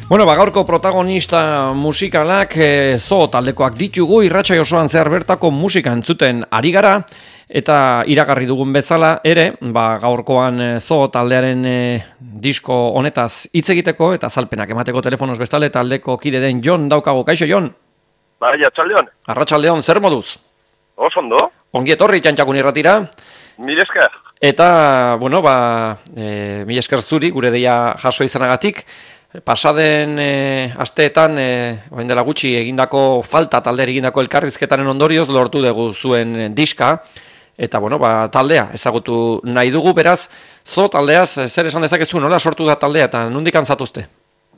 Bueno, gaurko protagonista musikalak zo taldekoak ditugu, irratsaio osoan zehar bertako musika entzuten ari gara, eta iragarri dugun bezala ere, gaurkoan zo taldearen disko honetaz hitz egiteko, eta azalpenak emateko telefonoz bestale taldeko kide den Jon daukago. Kaixo, Jon? Bai, atxaldeon. Arratsaldeon, zer moduz? Oso ondo. Ongi etorri Txantxakun irratira. Mil esker. Eta, bueno, mil esker zuri, gure deia jaso izanagatik. Pasaden asteetan, orain dela gutxi egindako falta taldeari egindako elkarrizketaren ondorioz lortu dugu zuen diska, eta bueno, taldea ezagutu nahi dugu, beraz, zo taldeaz zer esan dezakezu, nola sortu da taldea eta nondik antzatuzte?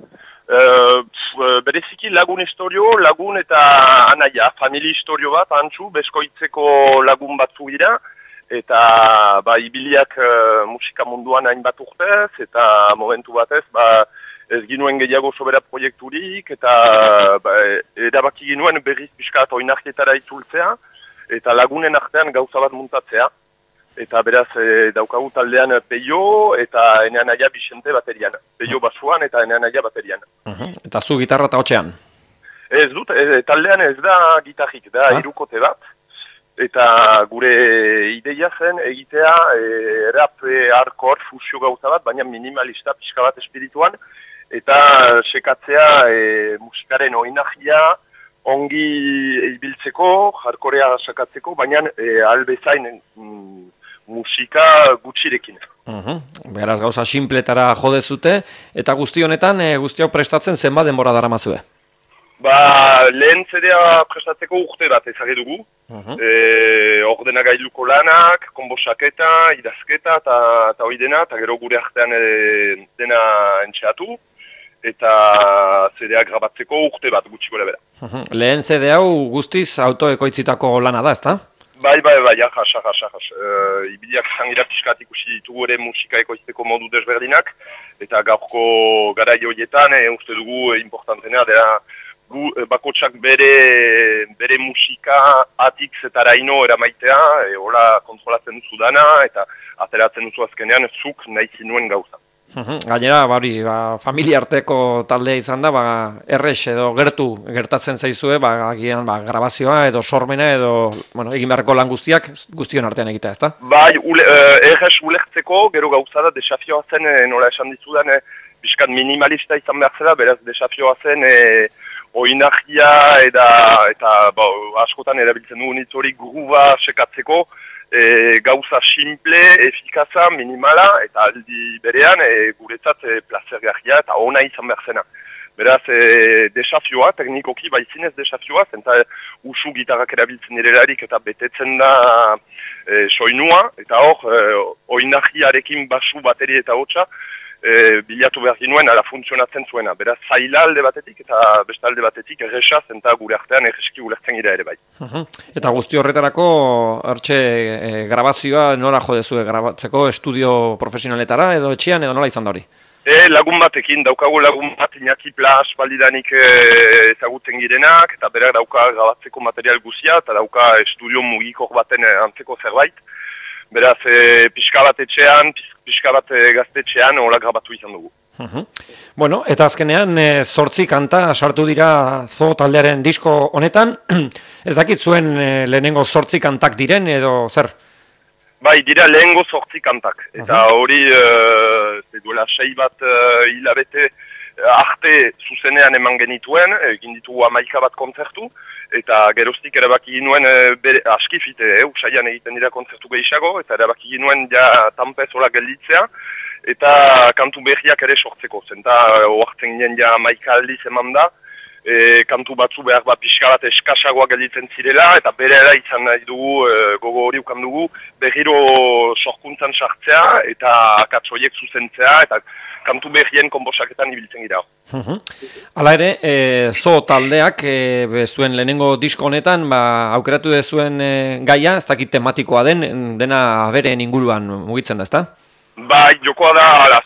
Bereziki lagun historio, lagun eta anaia, familia historio bat, antzu, beskoitzeko lagun batzu dira, eta ibiliak musika munduan hainbat urtez, eta momentu batez, ez ginuen gehiago sobera proiekturik, eta erabaki ginuen berriz pixkat oinarkietara itzultzea, eta lagunen artean gauza bat muntatzea. Eta beraz daukagu taldean Peio eta enean aia Bixente baterian. Peio basuan eta enean aia baterian. Eta zu gitarra eta hotxean? Ez dut, taldean ez da gitarrik, da hirukote bat. Eta gure ideia zen egitea rap hardcore fusio gauza bat, baina minimalista pixka bat espirituan, eta sekatzea musikaren oinahia ongi ibiltzeko, hardcorea sakatzeko, baina albezain musika gutxirekin. Beraz gauza simpletara jodezute, eta guzti honetan, guzti hau prestatzen zenbat denbora daramazue? Lehen CD-a prestatzeko urte bat ezagir dugu. Ordenagailuko lanak, konbosaketa, idazketa eta hori dena, eta gero gure artean dena entxeatu, eta CD-a grabatzeko urte bat gutxi gora bera. Lehen CD hau guztiz autoekoitzitako lana da, ezta? Bai, jas. Ibiliak zangira pixkat ikusi ditugu ere musika ekoizteko modu desberdinak, eta gaurko garai horietan, uste dugu importantena, dela bakotsak bere musika atik zetaraino eramaitea, hola kontrolatzen duzu dana, eta ateratzen duzu azkenean zuk nahi zinuen gauza. Gainera, familia arteko taldea izan da, errex edo gertatzen zaizue, agian grabazioa edo sormena edo egin beharreko lan guztion artean egitea, ezta? Bai, errex ulertzeko, gero gauza da, desafioa zen, nola esan dizudan, biskat minimalista izan behar zela, beraz desafioa zen, oinahia eta askotan erabiltzen dugun hitz hori gruba sekatzeko, gauza simple, efikaza, minimala, eta aldi berean guretzat plazergarria eta ona izan behar zena. Beraz, desafioa, teknikoki baizinez desafioa, zenta usu gitarrak erabiltzen direlarik eta betetzen da soinua, eta hor, oinahiarekin basu, bateri eta hotxa, bilatu behar ginuen ala funtzionatzen zuena. Beraz, zaila alde batetik eta beste alde batetik erresa zenta gure artean erreski ulertzen gira ere bai. Eta guzti horretarako grabazioa nola jodezue grabatzeko estudio profesionaletara edo etxean edo nola izan da hori? Lagun batekin, daukagu lagun bat Iñaki Plas balidanik ezagutzen girenak, eta berak dauka grabatzeko material guzia, eta dauka estudio mugikor baten antzeko zerbait. Beraz, pixka bat etxean, pixka bat gaztetxean, hola grabatu izan dugu. Bueno, eta azkenean 8 kanta sartu dira zo taldearen disko honetan. Ez dakit zuen lehenengo 8 kantak diren edo zer? Bai, dira lehengo 8 kantak. Eta hori, duela 6 bat hilabete arte zuzenean eman genituen, egin ditugu 11 bat kontzertu, eta geroztik erabaki ginuen askifite, usaian egiten dira kontzertu gehiago, eta erabaki ginuen tanpez hola gelditzea, eta kantu berriak ere sortzeko. Zenta oartzen ginen 11 aldiz eman da, kantu batzu behar pixka bat eskasagoa gelditzen zirela, eta berera izan nahi dugu, gogo hori ukan dugu, berriro sorkuntzan sartzea, eta akatsoiek zuzentzea, eta kantu berrien konbosaketan ibiltzen gira. Hala ere, zo taldeak zuen lehenengo disko honetan aukeratu dezuen gaia, ez dakit tematikoa dena beren inguruan mugitzen da, ezta? Bai, jokoa da,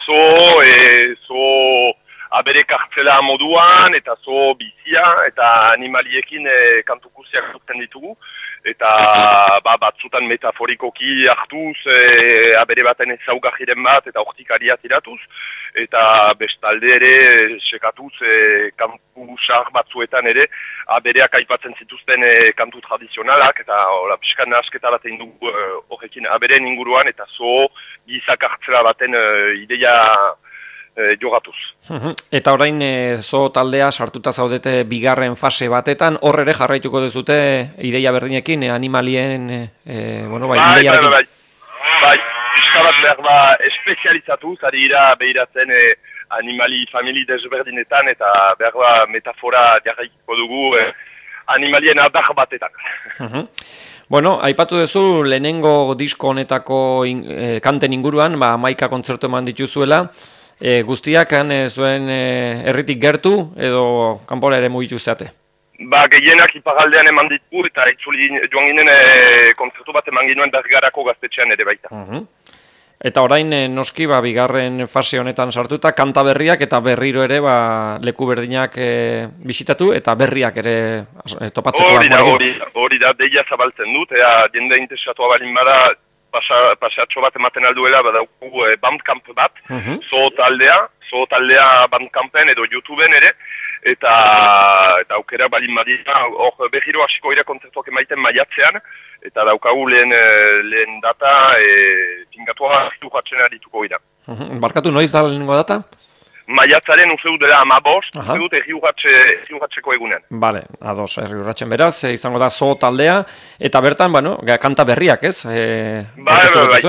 zo abere kartzela moduan, eta zo bizia, eta animaliekin kantu guziak duten ditugu. eta batzutan metaforikoki hartuz, abere baten ezaugarriren bat, eta hortik aria tiratuz, eta bestalde ere, sekatuz, kantu sar batzuetan ere, abereak aipatzen zituzten kantu tradizionalak, eta pixkan nahasketa bat egin dugu horrekin aberen inguruan, eta gizak hartzera baten ideia jogatuz. Eta orain zo taldea sartuta zaudete bigarren fase batetan, hor ere jarraituko duzute ideia berdinekin, animalien, ideiarekin? Bai, pixka bat behar espezializatuz, ari ira behiratzen animali famili desberdinetan, eta behar metafora jarraiko dugu animalien adar batetan. Bueno, aipatu duzu lehenengo disko honetako kanten inguruan, 11 kontzertu eman dituzuela, guztiak zuen herritik gertu edo kanpora ere mugitu zeate? Gehienak iparaldean eman ditu eta itzuli joan ginen kontzertu bat eman ginen Bergarako gaztetxean ere baita. Eta orain noski bigarren fase honetan sartuta kanta berriak eta berriro ere leku berdinak bisitatu eta berriak ere topatzeko. Hori da, deia zabaltzen dut, ea jende interesatua balin bada paseatxo bat ematen alduela badauku Bandcamp bat, zo taldea Bandcampen edo YouTubeen ere, eta aukera balin badira, hor berriro hasiko ira kontzertuak emaiten maiatzean, eta daukagu lehen data tingatua hartu arituko gira. Barkatu, noiz da lehenengo data? Maiatzaren uzeu dela 15, uzeu erriurratzeko egunen. Bale, ados, erriurratzen beraz, izango da zo taldea, eta bertan, kanta berriak, ez? Bai.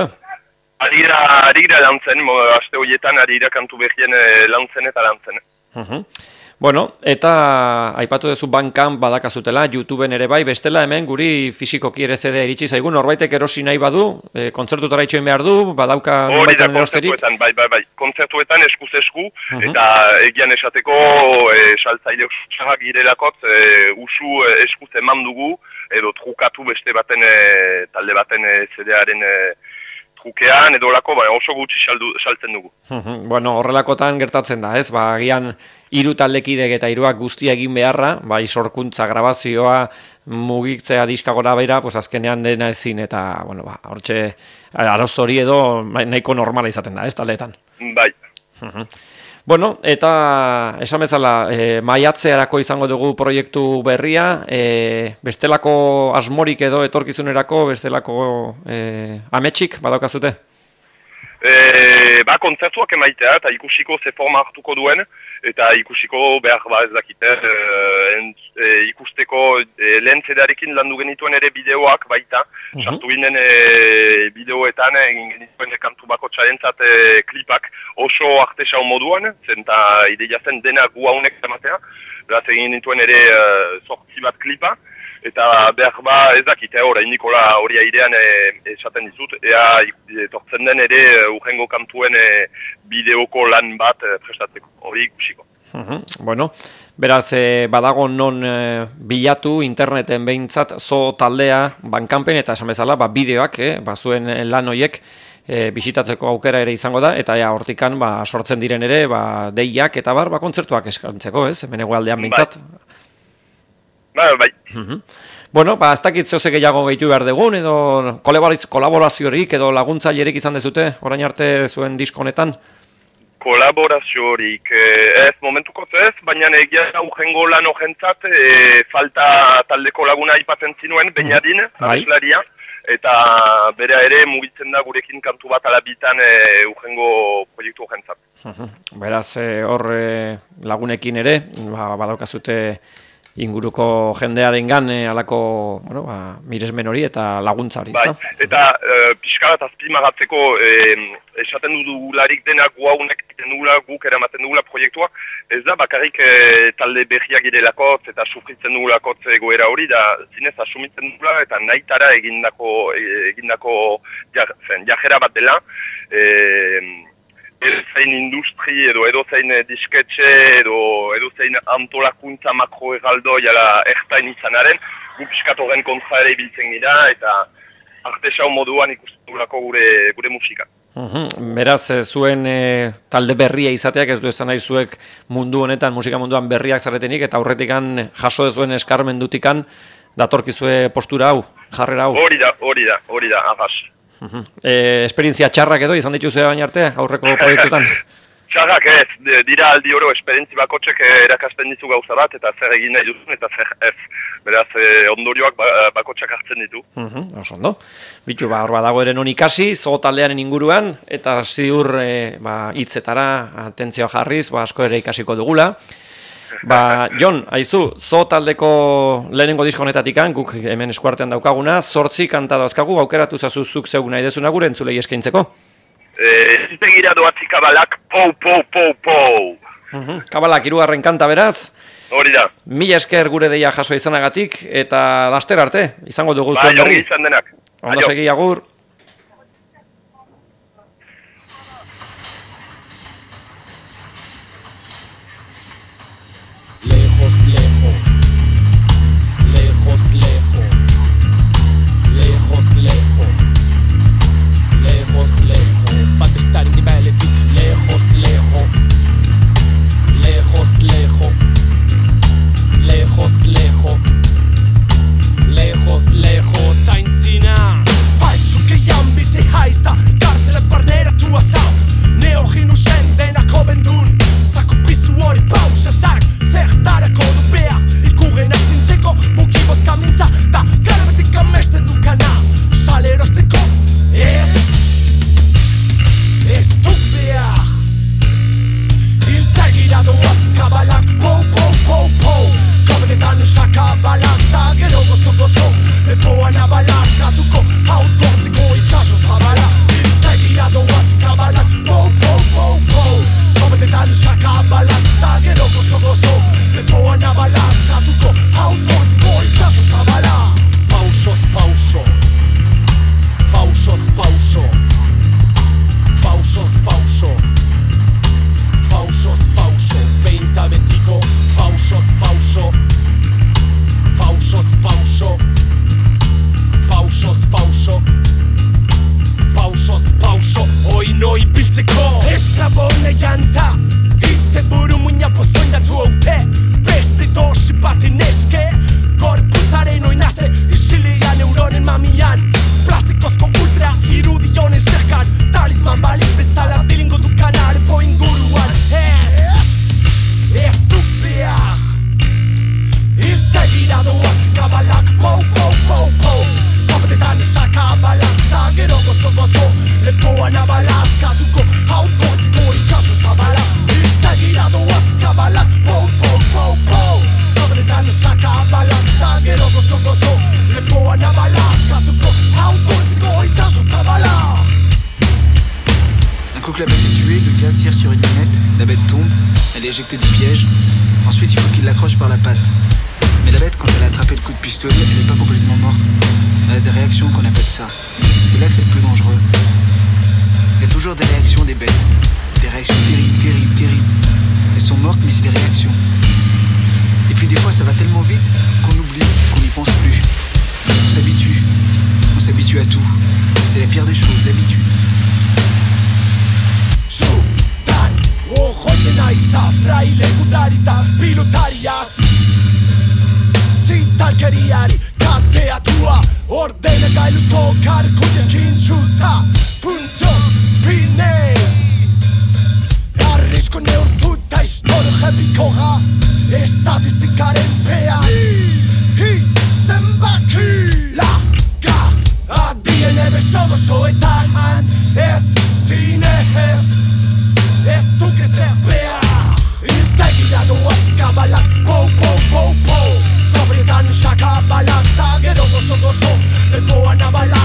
Ari gira lantzen, aste horietan ari gira kantu berrien lantzen eta lantzen. Bueno, eta aipatu duzu Bandcamp badakazutela, YouTubeen ere bai, bestela hemen guri fisikoki ere CD iritsi zaigu, norbaitek erosi nahi badu, kontzertutara itxoen behar du, badauka nonbaiten erosterik? Bai, kontzertuetan eskuz esku, eta egian esateko saltzaile usuak girelakot, usu eskuz eman dugu, edo trukatu beste baten, talde baten CD-aren trukean, edo lako, oso gutxi saltzen dugu. Bueno, horrelakotan gertatzen da, ez? Agian 3 taldekidek eta 3ak guztia egin beharra, sorkuntza, grabazioa, mugitzea diskagora beira, azkenean dena ezin, eta, hortxe, arauz hori edo nahiko normala izaten da, ez taldeetan? Bai. Bueno, eta esan bezala, maiatzearako izango dugu proiektu berria, bestelako asmorik edo etorkizunerako, bestelako ametsik badaukazute? Kontzertuak emaitea, eta ikusiko ze forma hartuko duen, eta ikusiko behar ez dakite, ikusteko lehen zedarekin landu genituen ere bideoak baita, sartu ginen bideoetan, egin genituen kantu bako txarentzat klipak oso artesau moduan, zenta ideia zen dena gu haunek ematea, beraz egin genituen ere 8 bat klipa, eta behar ez dakite Nikola hori airean esaten dizut, ea etortzen den ere urrengo kantuen bideoko lan bat prestatzeko, hori ikusiko. Bueno, beraz badago non bilatu interneten behintzat zo taldea Bandcampen eta esan bezala bideoak, zuen lan horiek bisitatzeko aukera ere izango da, eta hortikan sortzen diren ere deiak eta kontzertuak eskantzeko, ez? Hemen egualdean behintzat. Bai. Bueno, ez dakit zehose gehiago gehitu behar dugun, edo kolaboraziorik edo laguntzailerik izan dezute, orain arte zuen disko honetan? Kolaboraziorik, ez momentuko ez, baina egia urrengo lan horrentzat, falta taldeko laguna aipatzen zinuen, Beñadin, abeslaria, eta bera ere mugitzen da gurekin kantu bat alabitan urrengo proiektu horrentzat. Beraz, hor lagunekin ere, badaukazute inguruko jendearengan alako miresmen hori eta laguntza hori, ezta? Bai, eta pixka bat azpimagatzeko esaten dugularik denak gu haunek dugula, guk eramaten dugula proiektua, ez da bakarrik talde berriak girelakotz eta sufritzen dugulakotz egoera hori, da zinez asumitzen dugula eta nahitara egindako jajera bat dela, edozein industri edozein disketxe edozein antolakuntza makroerraldo jala ertain izanaren, gu piskat horren kontra ere ibiltzen gira eta artesau moduan ikusten dugulako gure musika. Beraz, zuen talde berria izateak ez du esan nahi zuek mundu honetan, musika munduan berriak zaretenik eta aurretikan jaso dezuen eskarmendutikan datorkizue postura hau? jarrera hau. Hori da, arras. Esperientzia txarrak edo izan dituzu baina arte, aurreko proiektutan? Txarrak ez, dira aldi oro esperientzi bakotxek erakasten ditu gauza bat, eta zer egin nahi duzun, eta zer ez. Beraz, ondorioak bakotxak hartzen ditu. Oso ondo. Bitu, hor badago ere non ikasi, zo taldearen inguruan, eta ziur hitzetara atentzioa jarriz, asko ere ikasiko dugula. Jon, haizu, zo taldeko lehenengo disko honetatikan, guk hemen eskuartean daukaguna, 8 kanta dauzkagu, aukeratu zazu zuk zeuk nahi dezuna gure entzulei eskaintzeko. Zitegira doatzi kabalak, pou. Kabalak, 3. kanta beraz. Hori da. Mila esker gure deia jaso izanagatik, eta laster arte, izango dugu zuen berri. Ongi izan denak. Ondo segi, agur. Lepoan abalak